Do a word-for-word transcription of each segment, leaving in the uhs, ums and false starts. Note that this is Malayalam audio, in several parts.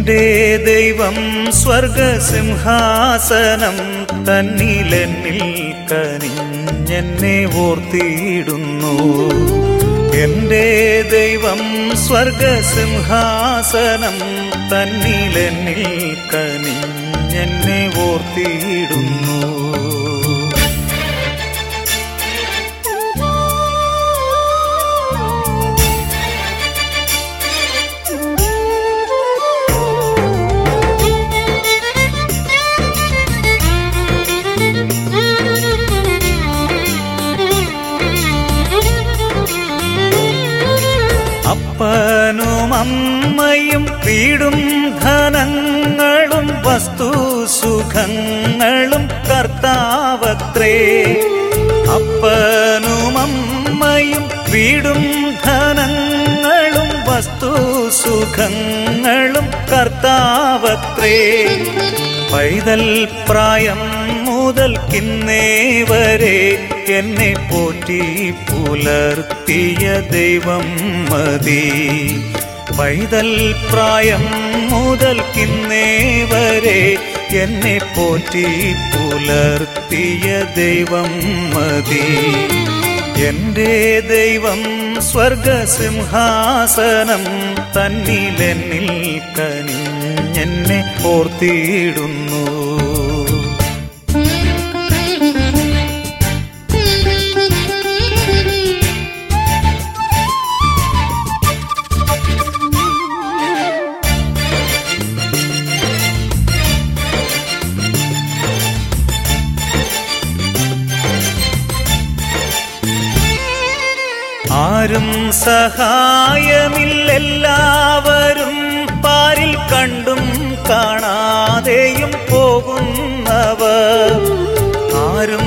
എന്റെ ദൈവം സ്വർഗസിംഹാസനം തന്നിലെന്നിൽ കനിഞ്ഞെന്നെ ഓർത്തിയിടുന്നു. എന്റെ ദൈവം സ്വർഗസിംഹാസനം തന്നിലെന്നിൽ കനിഞ്ഞെന്നെ ഓർത്തിയിടുന്നു. അപ്പനും അമ്മയും വീടും ധനങ്ങളും വസ്തുസുഖങ്ങളും കർത്താവത്രേ. അപ്പനും അമ്മയും വീടും ധനങ്ങളും വസ്തുസുഖങ്ങളും കർത്താവത്രേ. പൈതൽ പ്രായം മുതൽക്കിന്നേ വരെ എന്നെ പോറ്റി പുലർത്തിയ ദൈവം മതി. പൈതൽ പ്രായം മുതൽക്കിന്നേ വരെ എന്നെ പോറ്റി പുലർത്തിയ ദൈവം മതി. എന്റെ ദൈവം സ്വർഗസിംഹാസനം തന്നിലെന്നിൽ കനിഞ്ഞെന്നെ ഓർത്തിയിടുന്നു. ആരും സഹായമില്ലെല്ലാവരും പാരിൽ കണ്ടും കാണാതെയും പോകുന്നവർ. ആരും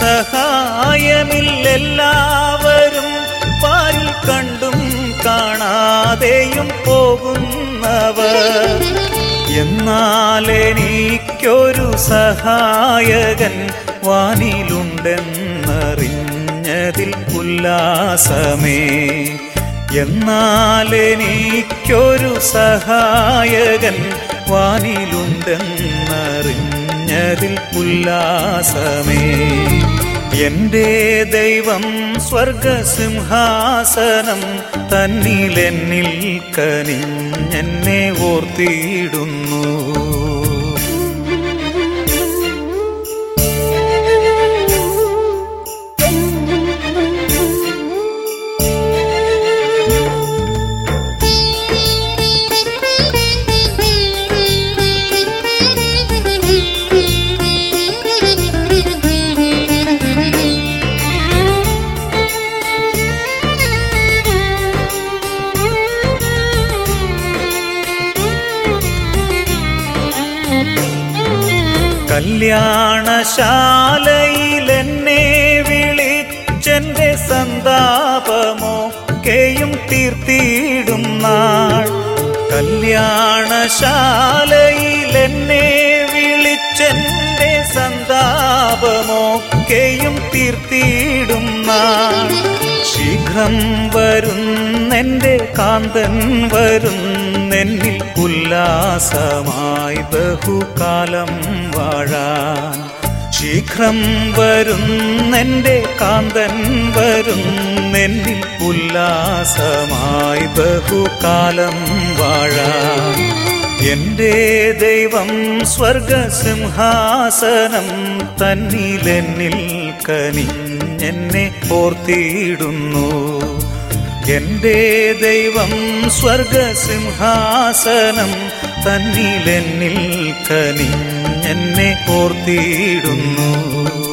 സഹായമില്ലെല്ലാവരും പാരിൽ കണ്ടും കാണാതെയും പോകുന്നവർ. എന്നാൽ എനിക്കൊരു സഹായകൻ വാനിലുണ്ടെന്നറിഞ്ഞതിൽ ഉല്ലാസമേ. എന്നാൽ എനിക്കൊരു സഹായകൻ വാനിലുണ്ടെന്നറിഞ്ഞതിൽ ഉല്ലാസമേ. എന്റെ ദൈവം സ്വർഗസിംഹാസനം തന്നിലെന്നിൽ കനിഞ്ഞെന്നെ ഓർത്തിയിടുന്നു. കല്യാണശാലയിലെന്നെ വിളിച്ചെന്റെ സന്താപമൊക്കെയും തീർത്തിയിടും നാൾ. കല്യാണശാലയിലെന്നെ വിളിച്ചെന്റെ സന്താപമൊക്കെയും തീർത്തിയിടും നാൾ. ശീഘ്രം വരുന്നെന്റെ കാന്തൻ വരുന്നെന്നിൽ ഉല്ലാസമായി ബഹുകാലം വാഴാൻ. ശീഘ്രം വരുന്നെന്റെ കാന്തൻ വരുന്നെന്നിൽ ഉല്ലാസമായി ബഹുകാലം വാഴാൻ. എന്റെ ദൈവം സ്വർഗസിംഹാസനം തന്നിലെന്നിൽ കനിഞ്ഞെന്നെ ഓർത്തിയിടുന്നു. എന്റെ ദൈവം സ്വർഗസിംഹാസനം തന്നിലെന്നിൽ കനിഞ്ഞെന്നെ ഓർത്തിയിടുന്നു.